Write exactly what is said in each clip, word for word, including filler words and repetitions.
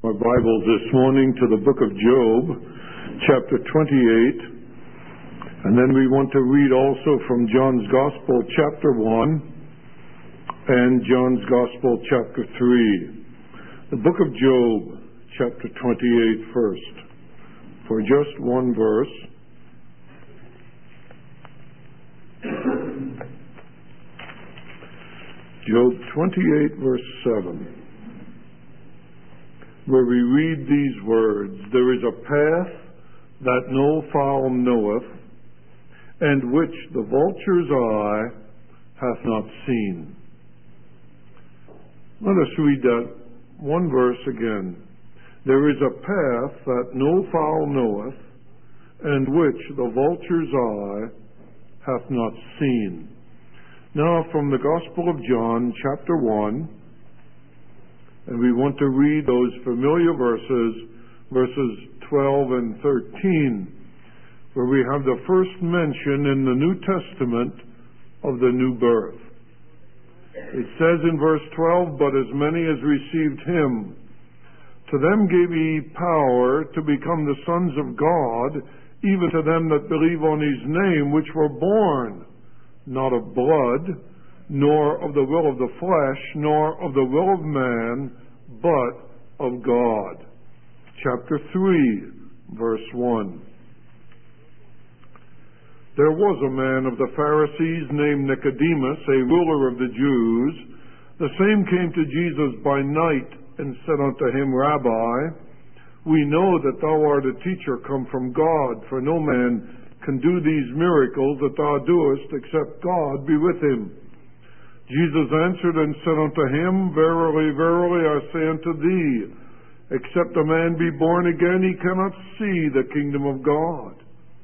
Our Bibles this morning to the book of Job, chapter twenty-eight, and then we want to read also from John's Gospel, chapter one, and John's Gospel, chapter three. The book of Job, chapter twenty-eight first, for just one verse. Job twenty-eight, verse seven. Where we read these words, "There is a path that no fowl knoweth, and which the vulture's eye hath not seen." Let us read that one verse again. "There is a path that no fowl knoweth, and which the vulture's eye hath not seen." Now from the Gospel of John, chapter one, and we want to read those familiar verses, verses twelve and thirteen, where we have the first mention in the New Testament of the new birth. It says in verse twelve, "But as many as received him, to them gave he power to become the sons of God, even to them that believe on his name, which were born, not of blood, nor of the will of the flesh, nor of the will of man, but of God." Chapter three, verse one. "There was a man of the Pharisees named Nicodemus, a ruler of the Jews. The same came to Jesus by night and said unto him, Rabbi, we know that thou art a teacher come from God, for no man can do these miracles that thou doest, except God be with him. Jesus answered and said unto him, Verily, verily, I say unto thee, except a man be born again, he cannot see the kingdom of God.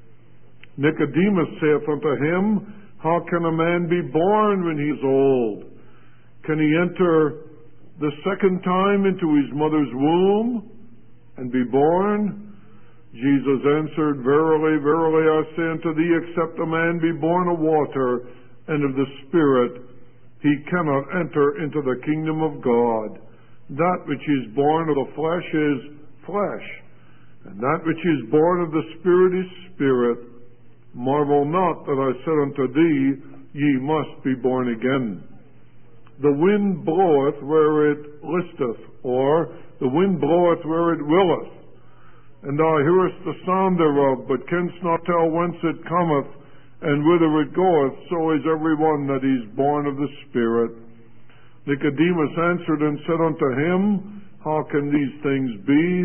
Nicodemus saith unto him, How can a man be born when he is old? Can he enter the second time into his mother's womb and be born? Jesus answered, Verily, verily, I say unto thee, except a man be born of water and of the Spirit, he cannot enter into the kingdom of God. That which is born of the flesh is flesh, and that which is born of the Spirit is spirit. Marvel not that I said unto thee, Ye must be born again. The wind bloweth where it listeth, or the wind bloweth where it willeth, and thou hearest the sound thereof, but canst not tell whence it cometh, and whither it goeth. So is every one that is born of the Spirit. Nicodemus answered and said unto him, How can these things be?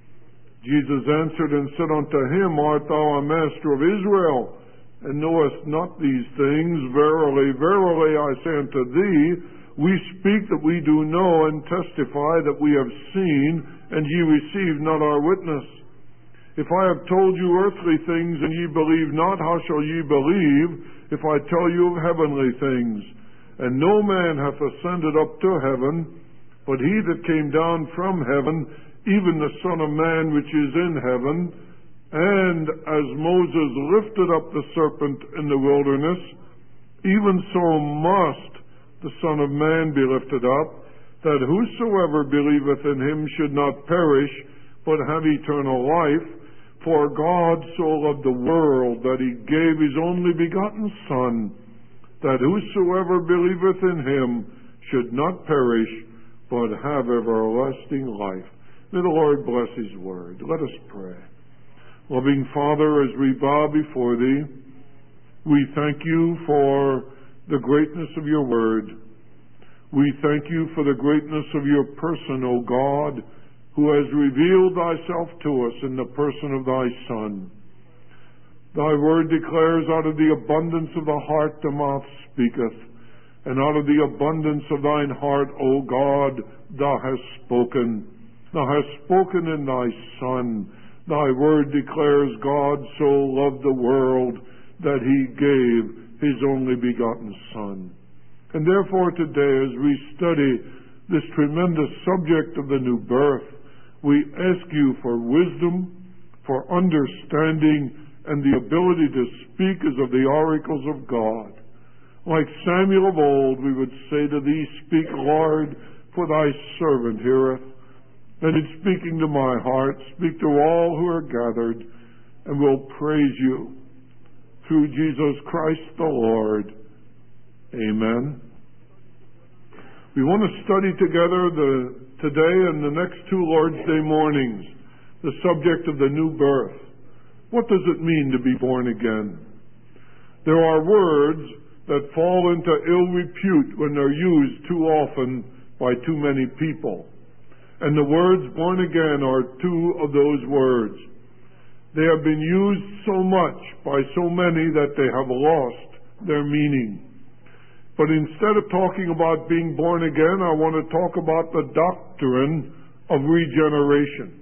Jesus answered and said unto him, Art thou a master of Israel, and knowest not these things? Verily, verily, I say unto thee, we speak that we do know, and testify that we have seen, and ye receive not our witness. If I have told you earthly things, and ye believe not, how shall ye believe, if I tell you of heavenly things? And no man hath ascended up to heaven, but he that came down from heaven, even the Son of Man which is in heaven. And as Moses lifted up the serpent in the wilderness, even so must the Son of Man be lifted up, that whosoever believeth in him should not perish, but have eternal life. For God so loved the world, that he gave his only begotten Son, that whosoever believeth in him should not perish, but have everlasting life." May the Lord bless his word. Let us pray. Loving Father, as we bow before thee, we thank you for the greatness of your word. We thank you for the greatness of your person, O God, who has revealed thyself to us in the person of thy Son. Thy word declares, out of the abundance of the heart the mouth speaketh, and out of the abundance of thine heart, O God, thou hast spoken. Thou hast spoken in thy Son. Thy word declares, God so loved the world that he gave his only begotten Son. And therefore today, as we study this tremendous subject of the new birth, we ask you for wisdom, for understanding, and the ability to speak as of the oracles of God. Like Samuel of old, we would say to thee, Speak, Lord, for thy servant heareth. and in speaking to my heart, speak to all who are gathered, and will praise you through Jesus Christ the Lord. Amen. We want to study together the, today and the next two Lord's Day mornings the subject of the new birth. What does it mean to be born again? There are words that fall into ill repute when they're used too often by too many people. And the words born again are two of those words. They have been used so much by so many that they have lost their meaning. But instead of talking about being born again, I want to talk about the doctrine of regeneration.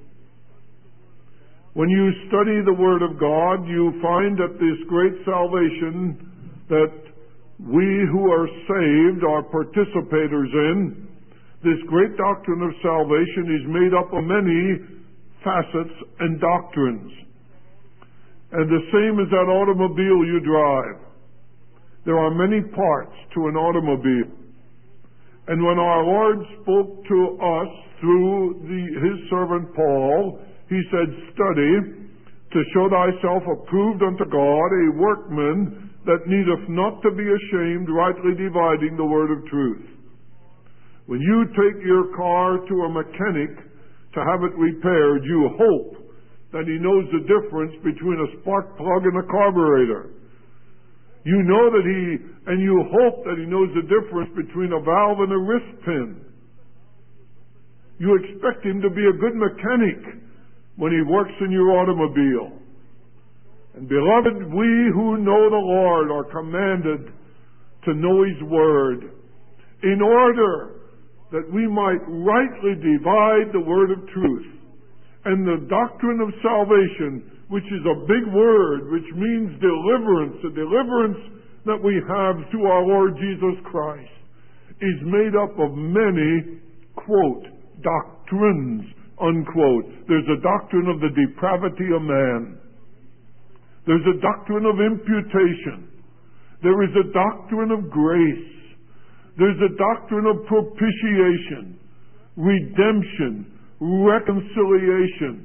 When you study the Word of God, you find that this great salvation that we who are saved are participators in, this great doctrine of salvation is made up of many facets and doctrines. And the same as that automobile you drive. There are many parts to an automobile. And when our Lord spoke to us through the, His servant Paul, He said, "Study to show thyself approved unto God, a workman that needeth not to be ashamed, rightly dividing the word of truth." When you take your car to a mechanic to have it repaired, you hope that he knows the difference between a spark plug and a carburetor. You know that he, and you hope that he knows the difference between a valve and a wrist pin. You expect him to be a good mechanic when he works in your automobile. And beloved, we who know the Lord are commanded to know His Word in order that we might rightly divide the word of truth. And the doctrine of salvation, which is a big word, which means deliverance, the deliverance that we have through our Lord Jesus Christ, is made up of many, quote, doctrines, unquote. There's a doctrine of the depravity of man. There's a doctrine of imputation. There is a doctrine of grace. There's a doctrine of propitiation, redemption, reconciliation,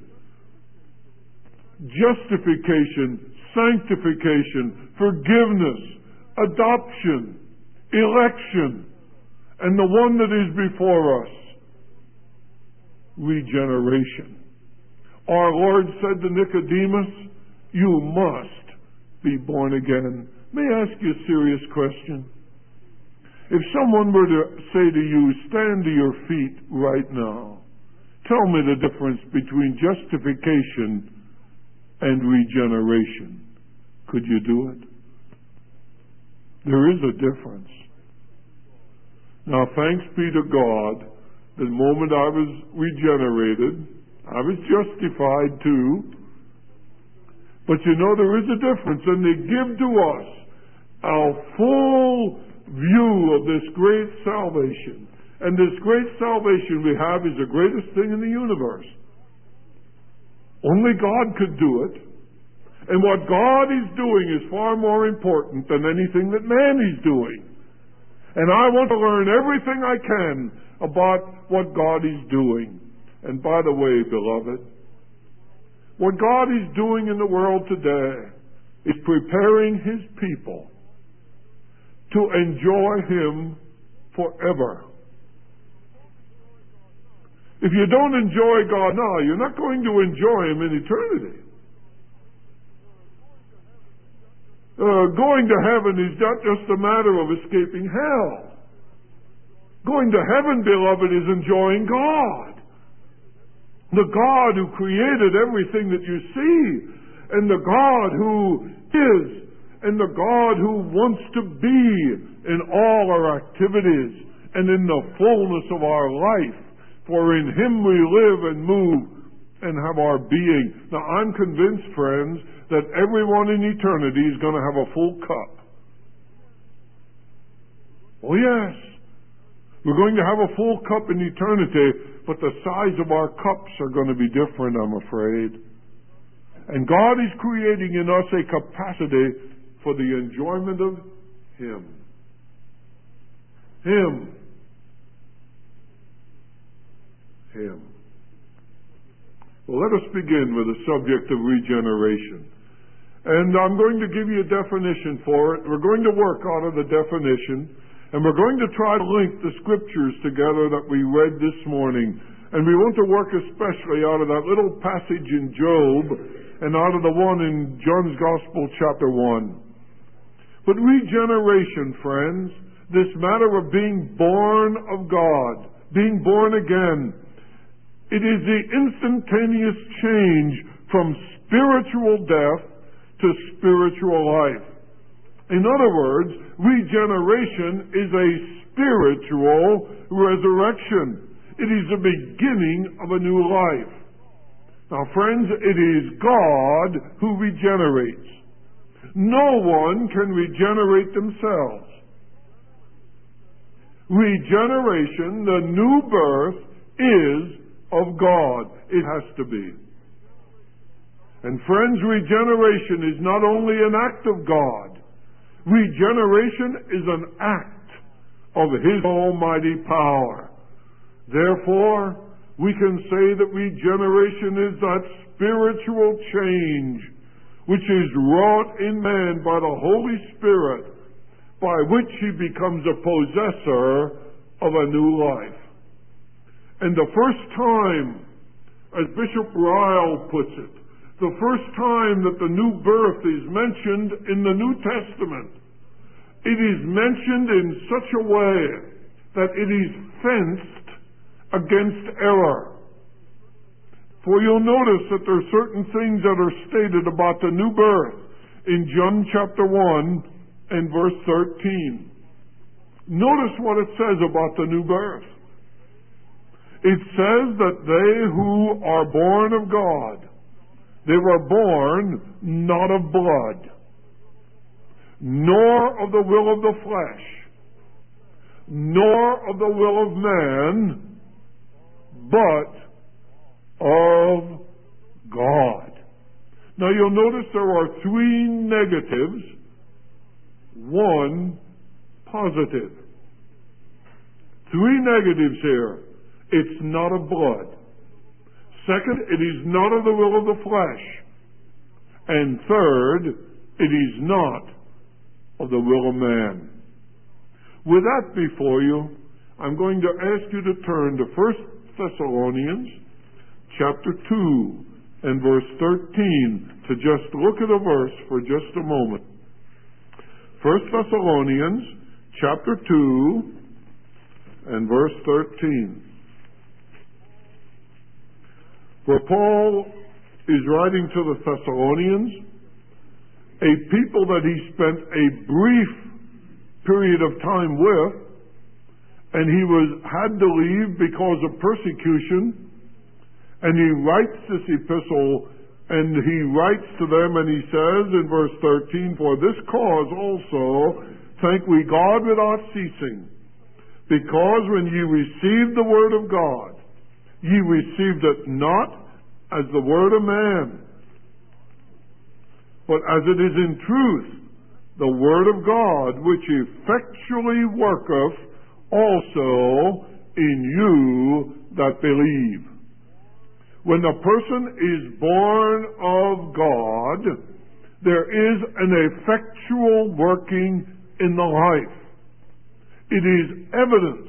justification, sanctification, forgiveness, adoption, election, and the one that is before us, regeneration. Our Lord said to Nicodemus, "You must be born again." May I ask you a serious question? If someone were to say to you, "Stand to your feet right now. Tell me the difference between justification and regeneration," could you do it? There is a difference. Now, thanks be to God, the moment I was regenerated, I was justified too. But you know, there is a difference, and they give to us a full view of this great salvation. And this great salvation we have is the greatest thing in the universe. Only God could do it. And what God is doing is far more important than anything that man is doing. And I want to learn everything I can about what God is doing. And by the way, beloved, what God is doing in the world today is preparing His people to enjoy Him forever. If you don't enjoy God now, you're not going to enjoy Him in eternity. Uh, going to heaven is not just a matter of escaping hell. Going to heaven, beloved, is enjoying God. The God who created everything that you see, and the God who is, and the God who wants to be in all our activities and in the fullness of our life. For in Him we live and move and have our being. Now, I'm convinced, friends, that everyone in eternity is going to have a full cup. Oh, yes. We're going to have a full cup in eternity, but the size of our cups are going to be different, I'm afraid. And God is creating in us a capacity for the enjoyment of Him. Him. Him. Well, let us begin with the subject of regeneration. And I'm going to give you a definition for it. We're going to work out of the definition, and we're going to try to link the scriptures together that we read this morning. And we want to work especially out of that little passage in Job and out of the one in John's Gospel, chapter one. But regeneration, friends, this matter of being born of God, being born again, it is the instantaneous change from spiritual death to spiritual life. In other words, regeneration is a spiritual resurrection. It is the beginning of a new life. Now, friends, it is God who regenerates. No one can regenerate themselves. Regeneration, the new birth, is of God. It has to be. And friends, regeneration is not only an act of God. Regeneration is an act of His almighty power. Therefore, we can say that regeneration is that spiritual change which is wrought in man by the Holy Spirit, by which he becomes a possessor of a new life. And the first time, as Bishop Ryle puts it, the first time that the new birth is mentioned in the New Testament, it is mentioned in such a way that it is fenced against error. For you'll notice that there are certain things that are stated about the new birth in John chapter one and verse thirteen. Notice what it says about the new birth. It says that they who are born of God, they were born not of blood, nor of the will of the flesh, nor of the will of man, but of God. Now you'll notice there are three negatives, one positive. Three negatives here. It's not of blood. Second, it is not of the will of the flesh. And third, it is not of the will of man. With that before you, I'm going to ask you to turn to First Thessalonians chapter two and verse thirteen to just look at a verse for just a moment. First Thessalonians chapter two and verse thirteen. Where Paul is writing to the Thessalonians, a people that he spent a brief period of time with, and he was had to leave because of persecution, and he writes this epistle, and he writes to them, and he says in verse thirteen, "For this cause also thank we God without ceasing, because when ye received the word of God, ye received it not as the word of man, but as it is in truth the word of God, which effectually worketh also in you that believe." When a person is born of God, there is an effectual working in the life. It is evidenced.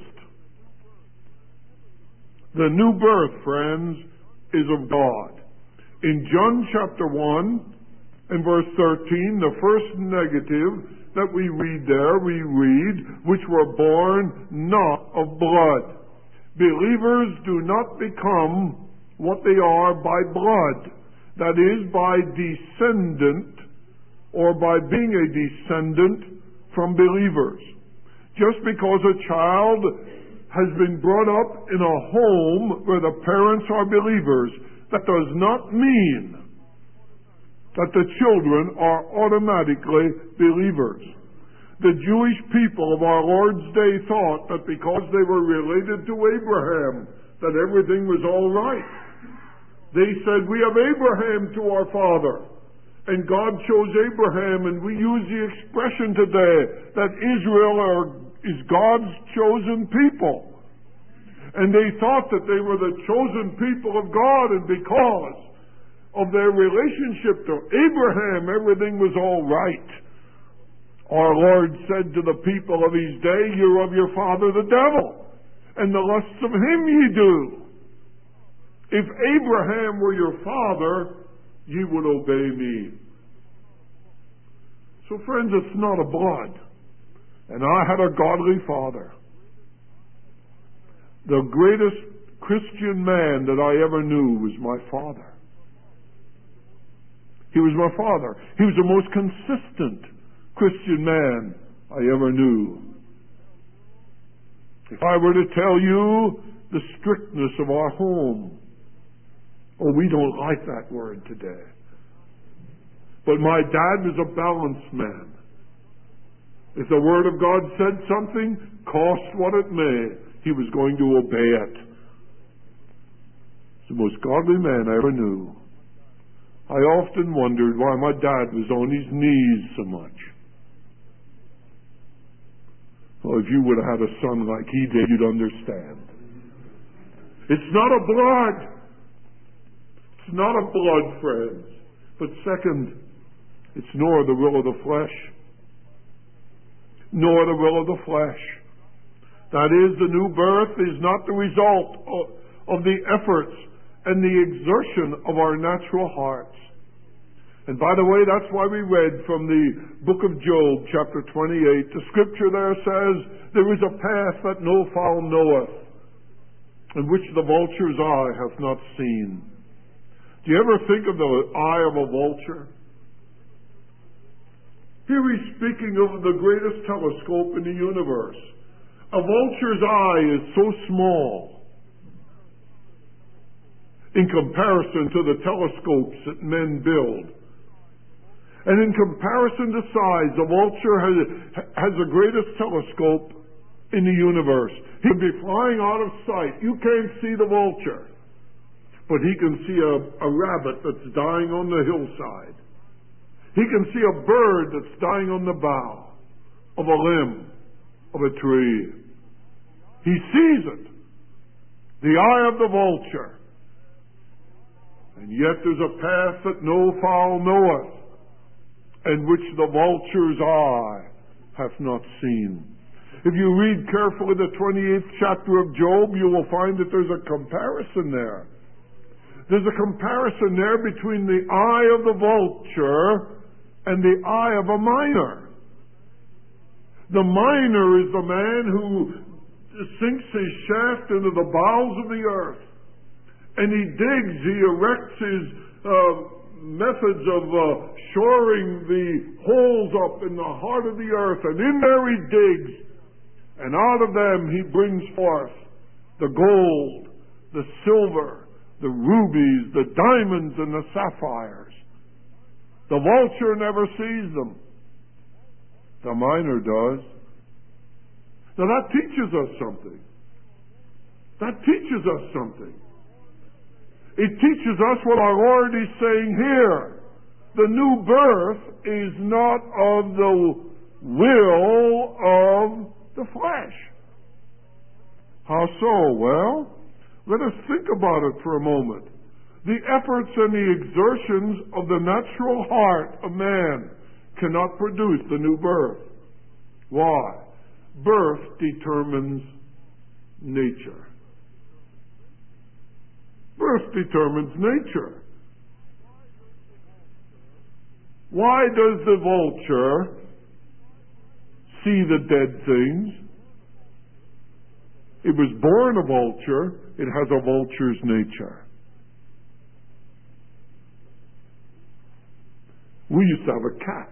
The new birth, friends, is of God. In John chapter one and verse thirteen, the first negative that we read there, we read, "which were born not of blood." Believers do not become what they are by blood, that is, by descendant or by being a descendant from believers. Just because a child has been brought up in a home where the parents are believers, that does not mean that the children are automatically believers. The Jewish people of our Lord's day thought that because they were related to Abraham, that everything was all right. They said, "We have Abraham to our father." And God chose Abraham, and we use the expression today that Israel are, is God's chosen people. And they thought that they were the chosen people of God, and because of their relationship to Abraham, everything was all right. Our Lord said to the people of his day, "You're of your father the devil, and the lusts of him ye do. If Abraham were your father, ye would obey me." So friends, it's not a blood. And I had a godly father. The greatest Christian man that I ever knew was my father. He was my father. He was the most consistent Christian man I ever knew. If I were to tell you the strictness of our home, oh, we don't like that word today. But my dad was a balanced man. If the Word of God said something, cost what it may, he was going to obey it. He's the most godly man I ever knew. I often wondered why my dad was on his knees so much. Well, if you would have had a son like he did, you'd understand. It's not a blood. It's not a blood, friends. But second, it's nor the will of the flesh. Nor the will of the flesh. That is, the new birth is not the result of, of the efforts and the exertion of our natural hearts. And by the way, that's why we read from the book of Job, chapter twenty-eight. The scripture there says, "There is a path that no fowl knoweth, and which the vulture's eye hath not seen." Do you ever think of the eye of a vulture? Here he's speaking of the greatest telescope in the universe. A vulture's eye is so small in comparison to the telescopes that men build. And in comparison to size, a vulture has, has the greatest telescope in the universe. He can be flying out of sight. You can't see the vulture, but he can see a, a rabbit that's dying on the hillside. He can see a bird that's dying on the bough of a limb of a tree. He sees it. The eye of the vulture. And yet there's a path that no fowl knoweth, and which the vulture's eye hath not seen. If you read carefully the twenty-eighth chapter of Job, you will find that there's a comparison there. There's a comparison there between the eye of the vulture and the eye of a miner. The miner is the man who sinks his shaft into the bowels of the earth, and he digs, he erects his uh, methods of uh, shoring the holes up in the heart of the earth, and in there he digs, and out of them he brings forth the gold, the silver, the rubies, the diamonds, and the sapphires. The vulture never sees them. The miner does. Now that teaches us something. That teaches us something. It teaches us what our Lord is saying here. The new birth is not of the will of the flesh. How so? Well, let us think about it for a moment. The efforts and the exertions of the natural heart of man cannot produce the new birth. Why? Birth determines nature. Birth determines nature. Why does the vulture see the dead things? It was born a vulture. It has a vulture's nature. We used to have a cat.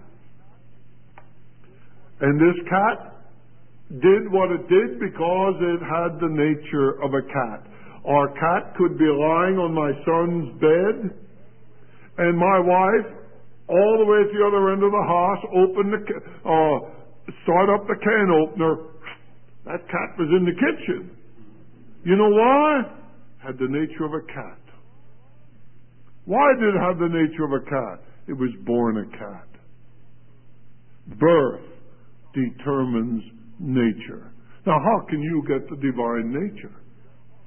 And this cat did what it did because it had the nature of a cat. Our cat could be lying on my son's bed, and my wife, all the way at the other end of the house, open the uh, start up the can opener. That cat was in the kitchen. You know why? Had the nature of a cat. Why did it have the nature of a cat? It was born a cat. Birth determines nature. Now, how can you get the divine nature?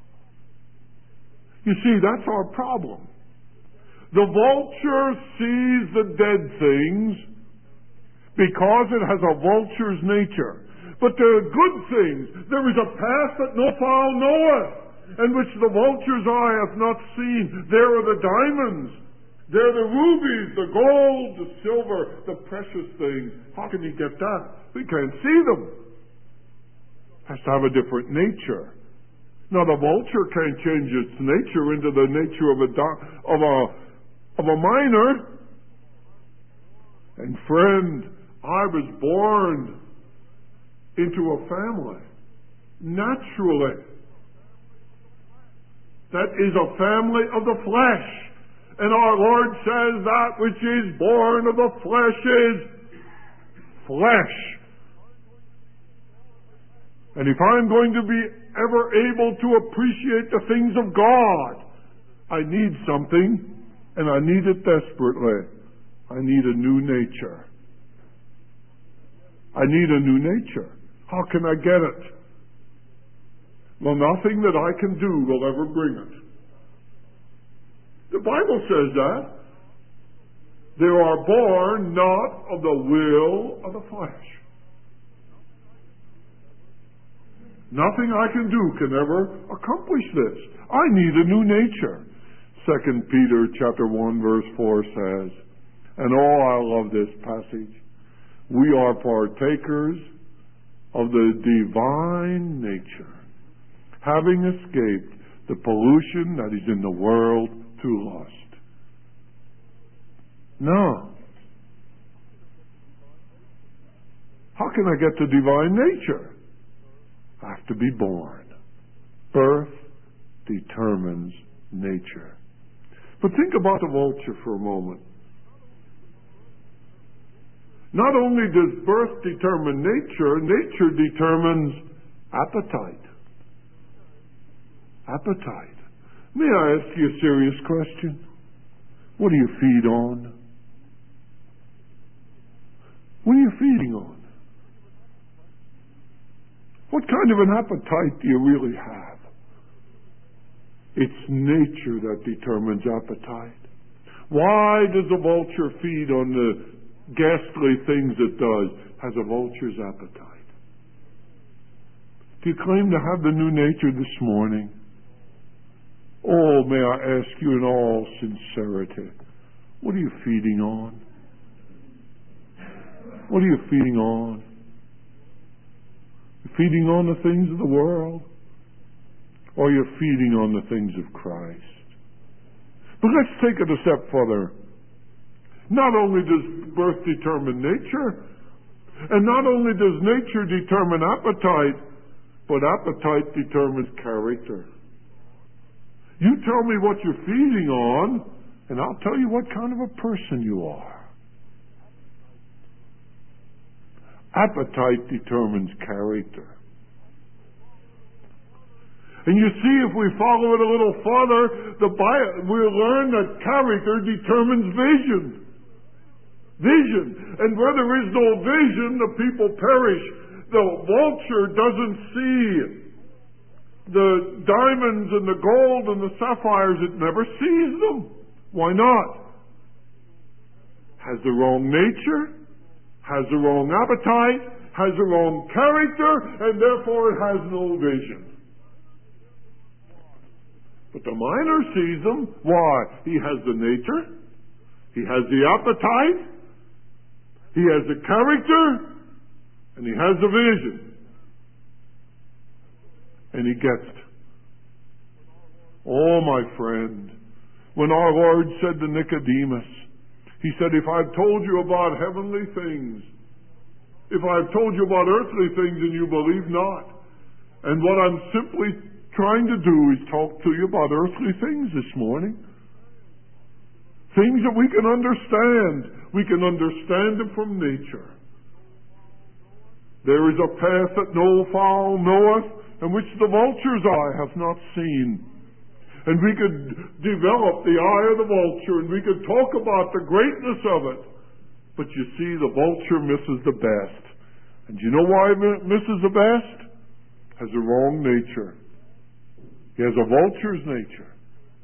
You see, that's our problem. The vulture sees the dead things because it has a vulture's nature. But there are good things. There is a path that no fowl knoweth, and which the vulture's eye hath not seen. There are the diamonds. There are the rubies, the gold, the silver, the precious things. How can you get that? We can't see them. Has to have a different nature. Now, the vulture can't change its nature into the nature of a of a of a miner. And friend, I was born into a family naturally. That is a family of the flesh. And our Lord says that which is born of the flesh is flesh. And if I'm going to be ever able to appreciate the things of God, I need something, and I need it desperately. I need a new nature. I need a new nature. How can I get it? Well, nothing that I can do will ever bring it. The Bible says that. They are born not of the will of the flesh. Nothing I can do can ever accomplish this. I need a new nature. Second Peter chapter one verse four says, and oh, I love this passage, we are partakers of the divine nature, having escaped the pollution that is in the world through lust. No. How can I get the divine nature? I have to be born. Birth determines nature. But think about the vulture for a moment. Not only does birth determine nature, nature determines appetite. Appetite. May I ask you a serious question? What do you feed on? What are you feeding on? What kind of an appetite do you really have? It's nature that determines appetite. Why does a vulture feed on the ghastly things it does? Has a vulture's appetite. Do you claim to have the new nature this morning? Oh, may I ask you in all sincerity, what are you feeding on? What are you feeding on? You're feeding on the things of the world, or you're feeding on the things of Christ? But let's take it a step further. Not only does birth determine nature, and not only does nature determine appetite, but appetite determines character. You tell me what you're feeding on, and I'll tell you what kind of a person you are. Appetite determines character. And you see, if we follow it a little further, the Bible, we'll learn that character determines vision. Vision. And where there is no vision, the people perish. The vulture doesn't see the diamonds and the gold and the sapphires. It never sees them. Why not? Has the wrong nature, has the wrong appetite, has the wrong character, and therefore it has no vision. But the miner sees them. Why? He has the nature, he has the appetite, he has the character, and he has the vision. And he gets it. Oh, my friend, when our Lord said to Nicodemus, He said, if I've told you about heavenly things, if I've told you about earthly things and you believe not, and what I'm simply trying to do is talk to you about earthly things this morning. Things that we can understand. We can understand them from nature. There is a path that no fowl knoweth, and which the vulture's eye hath not seen. And we could develop the eye of the vulture, and we could talk about the greatness of it. But you see, the vulture misses the best. And you know why it misses the best? Has the wrong nature. He has a vulture's nature.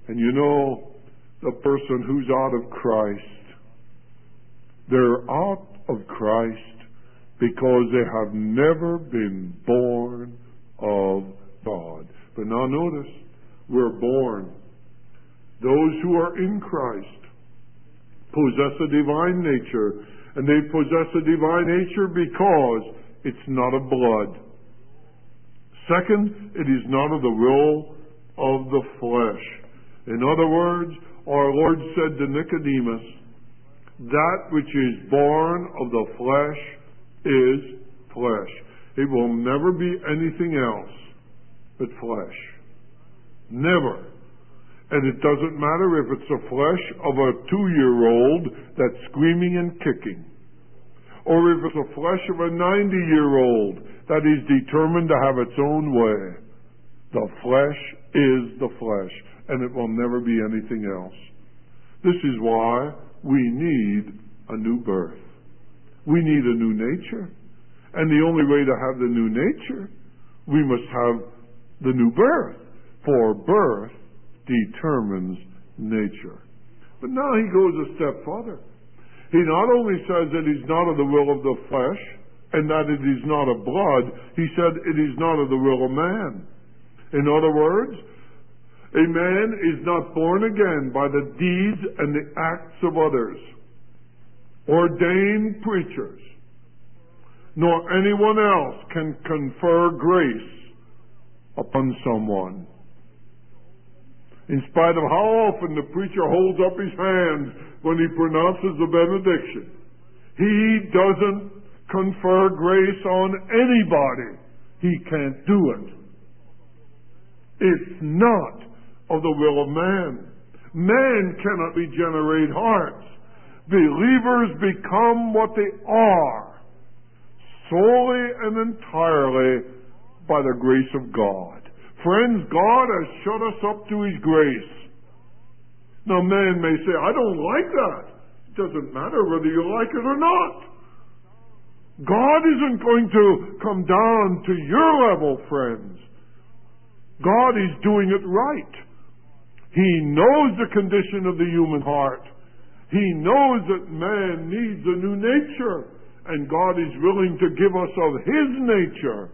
And you know, the person who's out of Christ, they're out of Christ because they have never been born of God. But now notice, we're born. Those who are in Christ possess a divine nature, and they possess a divine nature because it's not of blood. Second, it is not of the will of the flesh. In other words, our Lord said to Nicodemus, that which is born of the flesh is flesh. It will never be anything else but flesh. Never. And it doesn't matter if it's the flesh of a two-year-old that's screaming and kicking, or if it's the flesh of a ninety-year-old that is determined to have its own way. The flesh is the flesh, and it will never be anything else. This is why we need a new birth. We need a new nature. And the only way to have the new nature, we must have the new birth. For birth determines nature. But now he goes a step further. He not only says that he's not of the will of the flesh, and that it is not of blood, he said it is not of the will of man. In other words, a man is not born again by the deeds and the acts of others, ordained preachers, nor anyone else can confer grace upon someone. In spite of how often the preacher holds up his hands when he pronounces the benediction, he doesn't confer grace on anybody. He can't do it. It's not of the will of man. Man cannot regenerate hearts. Believers become what they are solely and entirely by the grace of God. Friends, God has shut us up to His grace. Now, man may say, I don't like that. It doesn't matter whether you like it or not. God isn't going to come down to your level, friends. God is doing it right. He knows the condition of the human heart. He knows that man needs a new nature, and God is willing to give us of His nature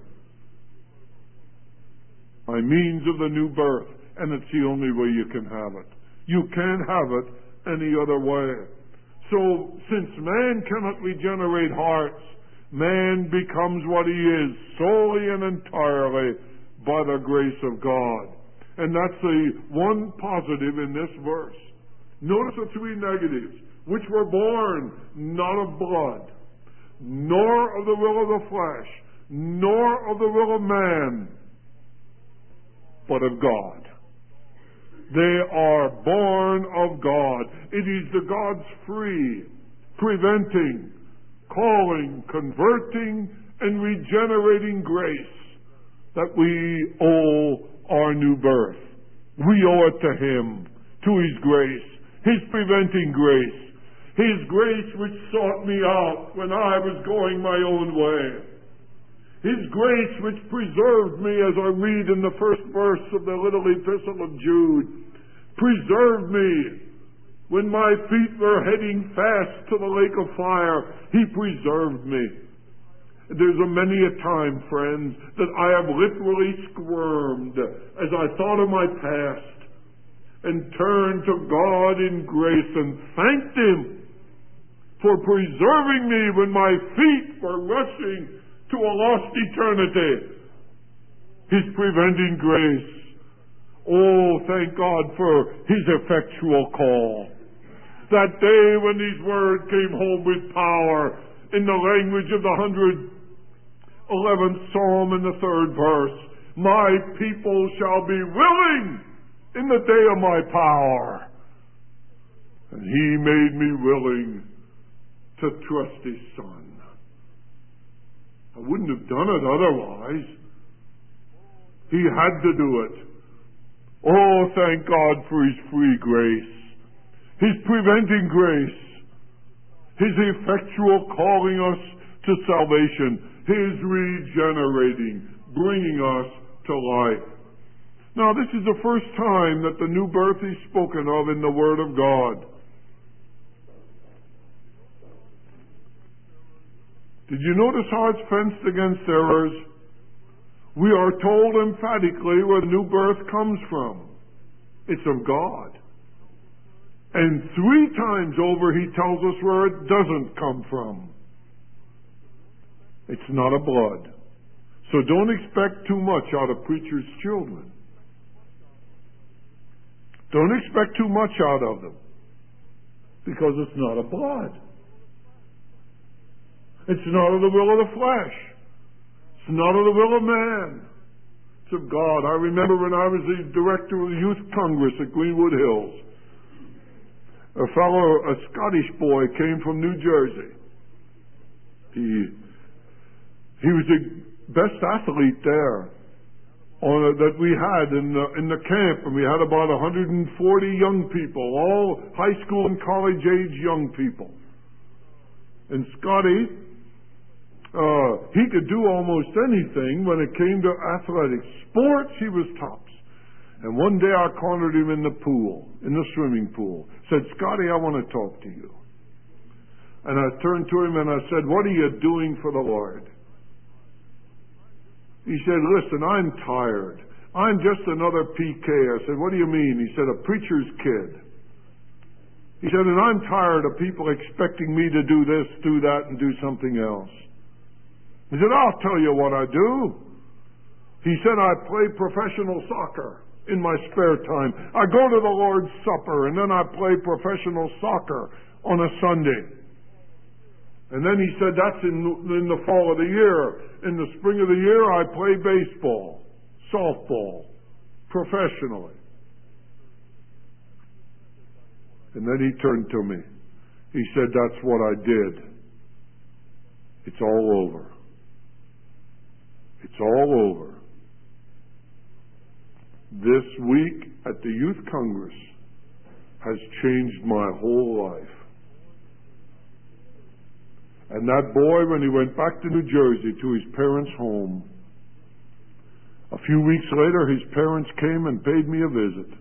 by means of the new birth, and it's the only way you can have it. You can't have it any other way. So, since man cannot regenerate hearts, man becomes what he is solely and entirely by the grace of God. And that's the one positive in this verse. Notice the three negatives, which were born not of blood, nor of the will of the flesh, nor of the will of man, but of God. They are born of God. It is the God's free, preventing, calling, converting, and regenerating grace that we owe our new birth. We owe it to Him, to His grace, His preventing grace, His grace which sought me out when I was going my own way. His grace which preserved me, as I read in the first verse of the little epistle of Jude, preserved me when my feet were heading fast to the lake of fire. He preserved me. There's a many a time, friends, that I have literally squirmed as I thought of my past and turned to God in grace and thanked Him for preserving me when my feet were rushing to a lost eternity. His preventing grace. Oh, thank God for His effectual call. That day when these words came home with power in the language of the one hundred eleventh Psalm in the third verse. My people shall be willing in the day of my power. And He made me willing to trust His Son. I wouldn't have done it otherwise. He had to do it. Oh, thank God for His free grace, His preventing grace, His effectual calling us to salvation, His regenerating, bringing us to life. Now, this is the first time that the new birth is spoken of in the Word of God. Did you notice how it's fenced against errors? We are told emphatically where the new birth comes from. It's of God. And three times over he tells us where it doesn't come from. It's not of blood. So don't expect too much out of preachers' children. Don't expect too much out of them. Because it's not of blood. It's not of the will of the flesh. It's not of the will of man. It's of God. I remember when I was the director of the Youth Congress at Greenwood Hills. A fellow, a Scottish boy, came from New Jersey. He, he was the best athlete there on a, that we had in the, in the camp, and we had about one hundred forty young people, all high school and college age young people. And Scotty, uh, he could do almost anything when it came to athletics. Sports, he was tops. And one day I cornered him in the pool, in the swimming pool. Said, Scotty, I want to talk to you. And I turned to him and I said, what are you doing for the Lord? He said, listen, I'm tired. I'm just another P K. I said, what do you mean? He said, a preacher's kid. He said, and I'm tired of people expecting me to do this, do that, and do something else. He said, I'll tell you what I do. He said, I play professional soccer in my spare time. I go to the Lord's Supper, and then I play professional soccer on a Sunday. And then he said, that's in, in the fall of the year. In the spring of the year, I play baseball, softball, professionally. And then he turned to me. He said, that's what I did. It's all over. It's all over. This week at the Youth Congress has changed my whole life. And that boy, when he went back to New Jersey to his parents' home, a few weeks later his parents came and paid me a visit.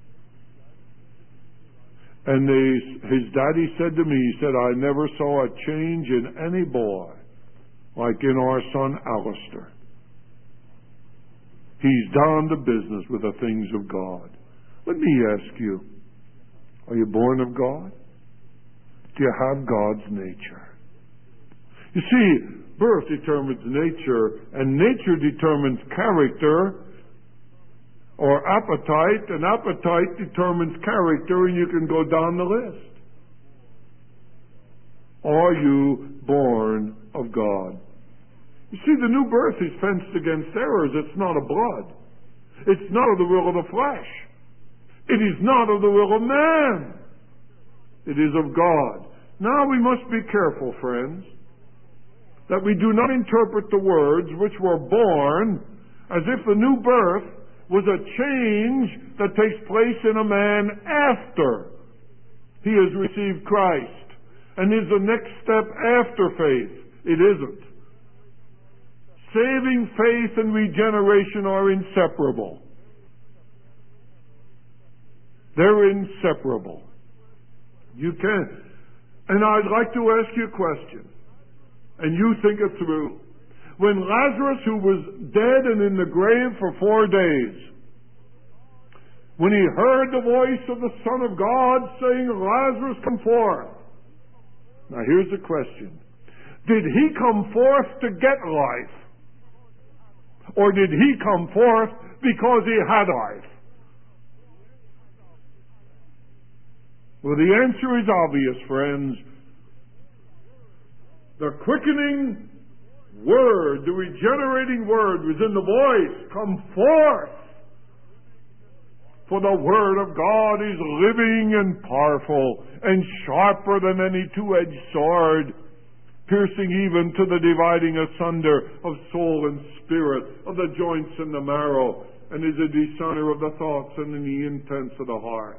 And they, his daddy said to me, he said, I never saw a change in any boy like in our son Alistair. He's down to business with the things of God. Let me ask you, are you born of God? Do you have God's nature? You see, birth determines nature, and nature determines character or appetite, and appetite determines character, and you can go down the list. Are you born of God? You see, the new birth is fenced against errors. It's not of blood. It's not of the will of the flesh. It is not of the will of man. It is of God. Now we must be careful, friends, that we do not interpret the words which were born as if the new birth was a change that takes place in a man after he has received Christ and is the next step after faith. It isn't. Saving faith and regeneration are inseparable. They're inseparable. You can't. And I'd like to ask you a question, and you think it through. When Lazarus, who was dead and in the grave for four days, when he heard the voice of the Son of God saying, Lazarus, come forth. Now here's the question. Did he come forth to get life? Or did he come forth because he had life? Well, the answer is obvious, friends. The quickening word, the regenerating word was in the voice, come forth. For the word of God is living and powerful and sharper than any two-edged sword, piercing even to the dividing asunder of soul and spirit, of the joints and the marrow, and is a discerner of the thoughts and the intents of the heart.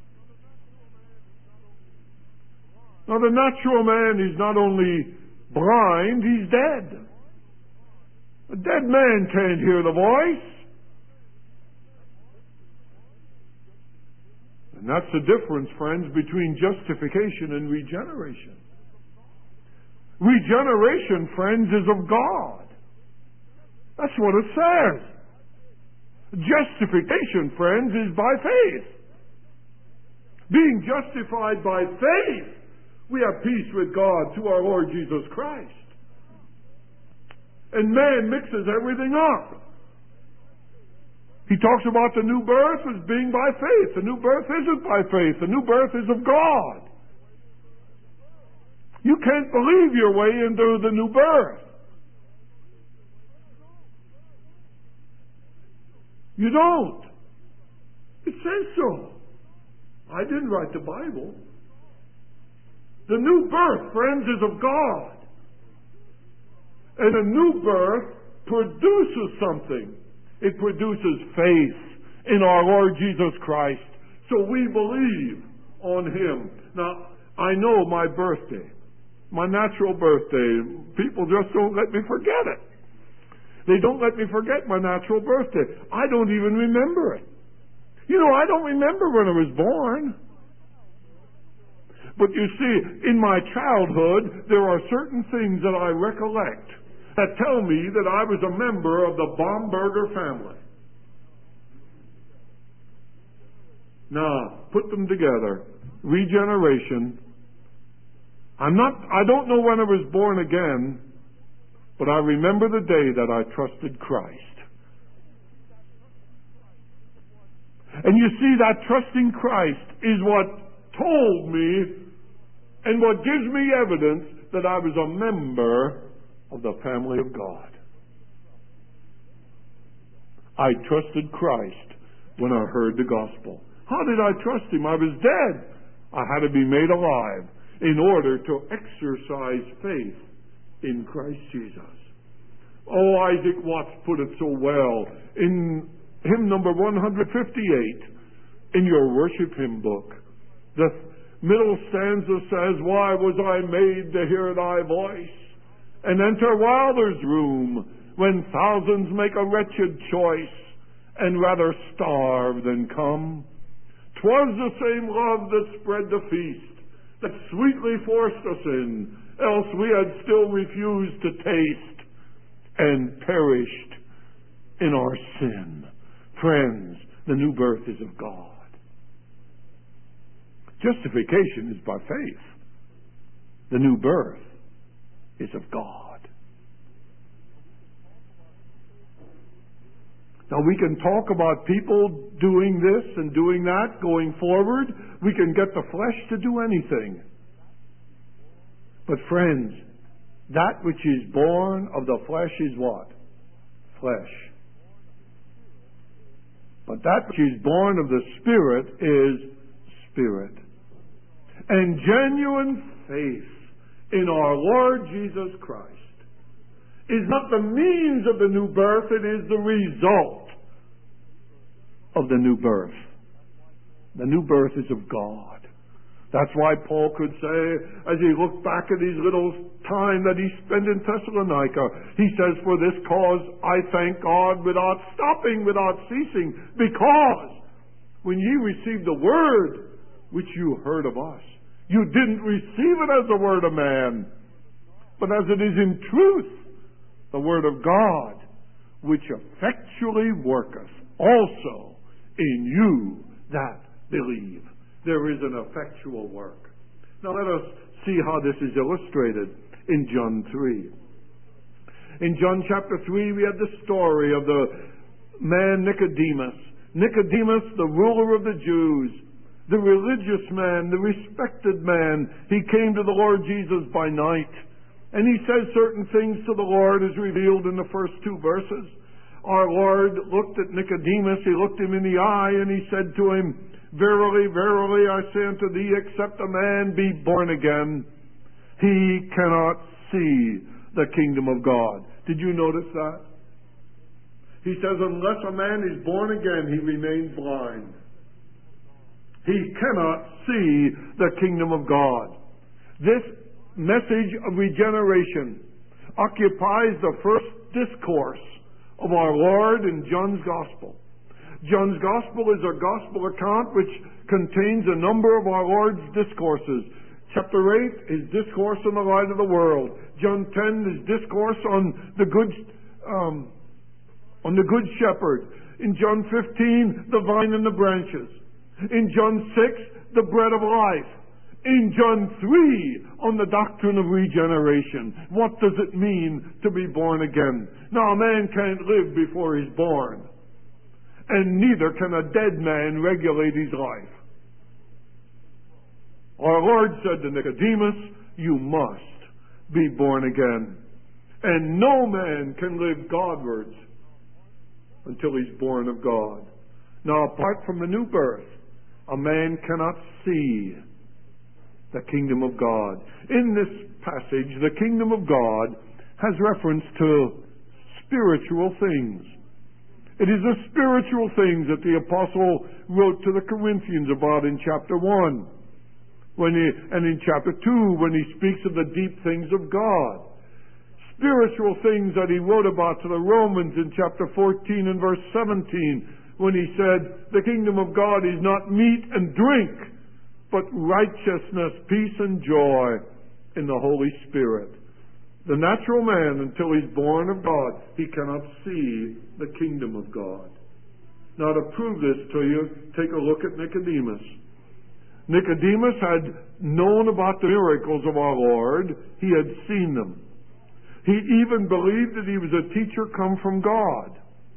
Now the natural man is not only blind, he's dead. A dead man can't hear the voice. And that's the difference, friends, between justification and regeneration. Regeneration, friends, is of God. That's what it says. Justification, friends, is by faith. Being justified by faith, we have peace with God through our Lord Jesus Christ. And man mixes everything up. He talks about the new birth as being by faith. The new birth isn't by faith. The new birth is of God. You can't believe your way into the new birth. You don't. It says so. I didn't write the Bible. The new birth, friends, is of God. And a new birth produces something. It produces faith in our Lord Jesus Christ. So we believe on Him. Now, I know my birthday, my natural birthday, people just don't let me forget it. They don't let me forget my natural birthday. I don't even remember it. You know, I don't remember when I was born. But you see, in my childhood, there are certain things that I recollect that tell me that I was a member of the Baumberger family. Now, put them together. Regeneration. I'm not, I don't know when I was born again, but I remember the day that I trusted Christ. And you see, that trusting Christ is what told me and what gives me evidence that I was a member of the family of God. I trusted Christ when I heard the gospel. How did I trust Him? I was dead. I had to be made alive in order to exercise faith in Christ Jesus. Oh, Isaac Watts put it so well in hymn number one fifty-eight in your worship hymn book. The middle stanza says, "Why was I made to hear thy voice and enter Wilder's room when thousands make a wretched choice and rather starve than come? 'Twas the same love that spread the feast that sweetly forced us in, else we had still refused to taste and perished in our sin." Friends, the new birth is of God. Justification is by faith. The new birth is of God. Now, we can talk about people doing this and doing that going forward. We can get the flesh to do anything. But friends, that which is born of the flesh is what? Flesh. But that which is born of the Spirit is Spirit. And genuine faith in our Lord Jesus Christ is not the means of the new birth, it is the result of the new birth. The new birth is of God. That's why Paul could say, as he looked back at his little time that he spent in Thessalonica, he says, "For this cause I thank God without stopping, without ceasing, because when ye received the word which you heard of us, you didn't receive it as the word of man, but as it is in truth, the word of God, which effectually worketh also in you that believe." There is an effectual work. Now let us see how this is illustrated in John three. In John chapter three, we have the story of the man Nicodemus. Nicodemus, the ruler of the Jews, the religious man, the respected man. He came to the Lord Jesus by night, and he says certain things to the Lord as revealed in the first two verses. Our Lord looked at Nicodemus, He looked him in the eye, and He said to him, "Verily, verily, I say unto thee, except a man be born again, he cannot see the kingdom of God." Did you notice that? He says, unless a man is born again, he remains blind. He cannot see the kingdom of God. This message of regeneration occupies the first discourse of our Lord in John's Gospel. John's Gospel is a Gospel account which contains a number of our Lord's discourses. Chapter eight is Discourse on the Light of the World. John ten is Discourse on the Good, um, on the Good Shepherd. In John fifteen, the vine and the branches. In John six, the bread of life. In John three, on the doctrine of regeneration. What does it mean to be born again? Now, a man can't live before he's born. And neither can a dead man regulate his life. Our Lord said to Nicodemus, you must be born again. And no man can live Godwards until he's born of God. Now, apart from the new birth, a man cannot see the kingdom of God. In this passage, the kingdom of God has reference to spiritual things. It is the spiritual things that the apostle wrote to the Corinthians about in chapter one. When he, and in chapter two, when he speaks of the deep things of God. Spiritual things that he wrote about to the Romans in chapter fourteen and verse seventeen, when he said, the kingdom of God is not meat and drink, but righteousness, peace, and joy in the Holy Spirit. The natural man, until he's born of God, he cannot see the kingdom of God. Now, to prove this to you, take a look at Nicodemus. Nicodemus had known about the miracles of our Lord. He had seen them. He even believed that he was a teacher come from God.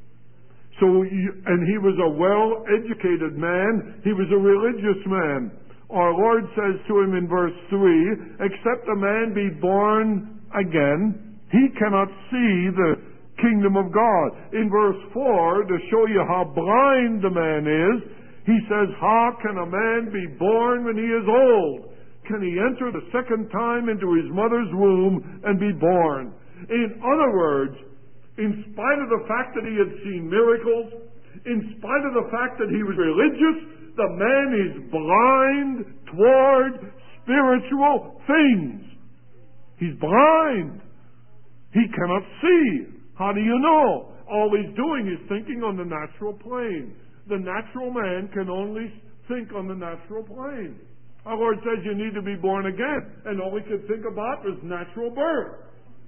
So, and he was a well-educated man. He was a religious man. Our Lord says to him in verse three, except a man be born again, he cannot see the kingdom of God. In verse four, to show you how blind the man is, he says, how can a man be born when he is old? Can he enter the second time into his mother's womb and be born? In other words, in spite of the fact that he had seen miracles, in spite of the fact that he was religious, the man is blind toward spiritual things. He's blind. He cannot see. How do you know? All he's doing is thinking on the natural plane. The natural man can only think on the natural plane. Our Lord says you need to be born again. And all he could think about was natural birth.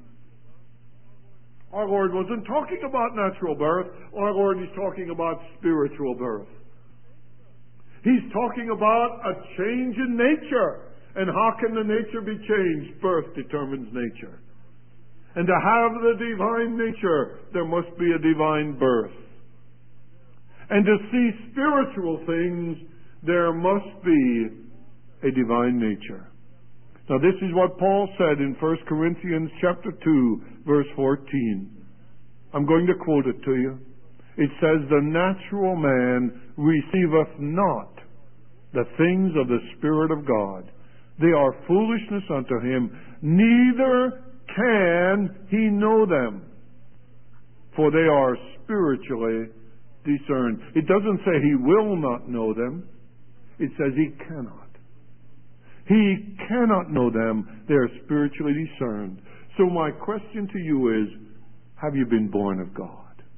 Our Lord wasn't talking about natural birth. Our Lord is talking about spiritual birth. He's talking about a change in nature. And how can the nature be changed? Birth determines nature. And to have the divine nature, there must be a divine birth. And to see spiritual things, there must be a divine nature. Now this is what Paul said in First Corinthians chapter two, verse fourteen. I'm going to quote it to you. It says, the natural man receiveth not the things of the Spirit of God. They are foolishness unto him, neither can he know them, for they are spiritually discerned. It doesn't say he will not know them. It says he cannot. He cannot know them. They are spiritually discerned. So my question to you is, have you been born of God?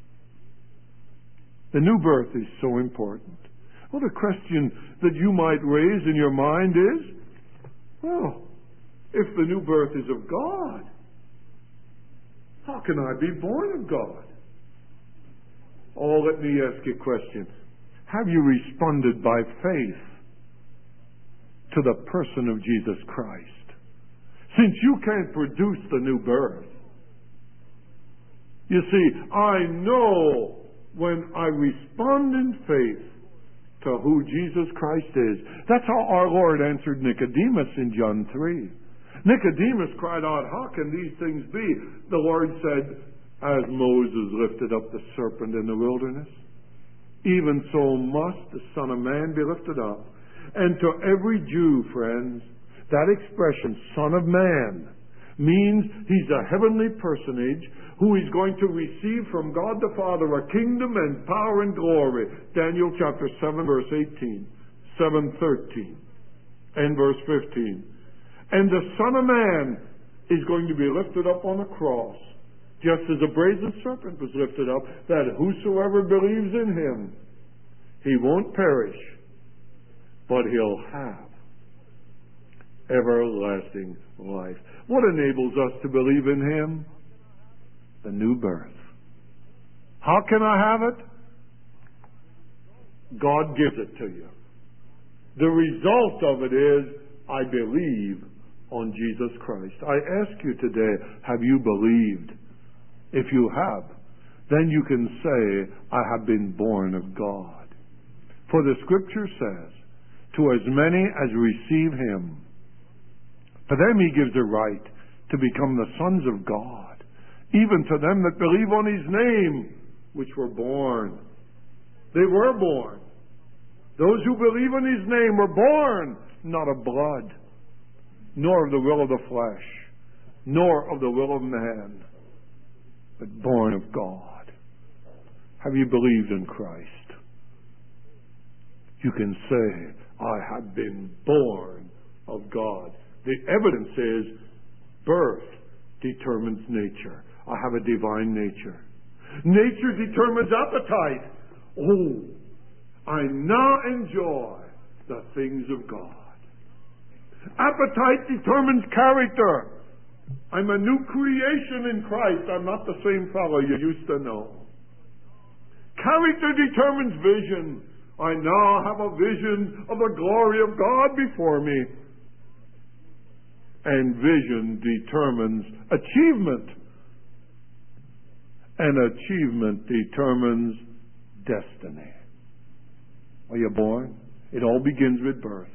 The new birth is so important. Well, the question that you might raise in your mind is, well, if the new birth is of God, how can I be born of God? Oh, let me ask you a question. Have you responded by faith to the person of Jesus Christ? Since you can't produce the new birth. You see, I know when I respond in faith to who Jesus Christ is. That's how our Lord answered Nicodemus in John three. Nicodemus cried out, how can these things be? The Lord said, as Moses lifted up the serpent in the wilderness, even so must the Son of Man be lifted up. And to every Jew, friends, that expression, Son of Man, means he's a heavenly personage who is going to receive from God the Father a kingdom and power and glory. Daniel chapter seven, verse eighteen, seven thirteen, and verse fifteen. And the Son of Man is going to be lifted up on a cross, just as a brazen serpent was lifted up, that whosoever believes in him He won't perish, but he'll have everlasting life. What enables us to believe in him? The new birth. How can I have it? God gives it to you. The result of it is, I believe on Jesus Christ. I ask you today, have you believed? If you have, then you can say, I have been born of God. For the Scripture says, to as many as receive him, to them he gives a right to become the sons of God, even to them that believe on his name, which were born. They were born. Those who believe in his name were born, not of blood, nor of the will of the flesh, nor of the will of man, but born of God. Have you believed in Christ? You can say, I have been born of God. The evidence is birth determines nature. I have a divine nature. Nature determines appetite. Oh, I now enjoy the things of God. Appetite determines character. I'm a new creation in Christ. I'm not the same fellow you used to know. Character determines vision. I now have a vision of the glory of God before me. And vision determines achievement. And achievement determines destiny. Are you born? It all begins with birth.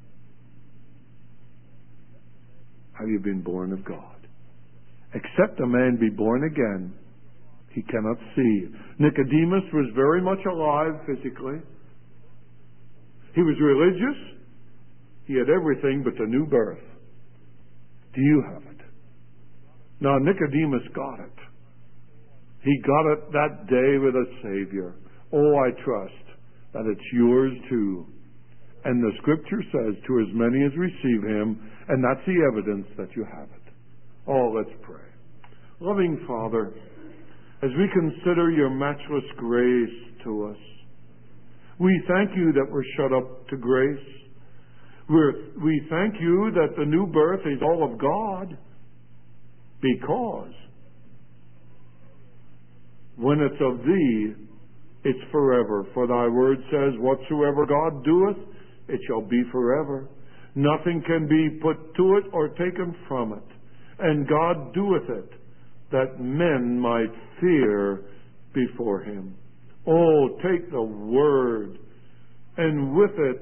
Have you been born of God? Except a man be born again, he cannot see. Nicodemus was very much alive physically. He was religious. He had everything but the new birth. Do you have it? Now, Nicodemus got it. He got it that day with a Savior. Oh, I trust that it's yours too. And the Scripture says, to as many as receive him, and that's the evidence that you have it. Oh, let's pray. Loving Father, as we consider your matchless grace to us, we thank you that we're shut up to grace. We're, we thank you that the new birth is all of God, because when it's of thee, it's forever. For thy word says, whatsoever God doeth, it shall be forever. Nothing can be put to it or taken from it. And God doeth it, that men might fear before him. Oh, take the word, and with it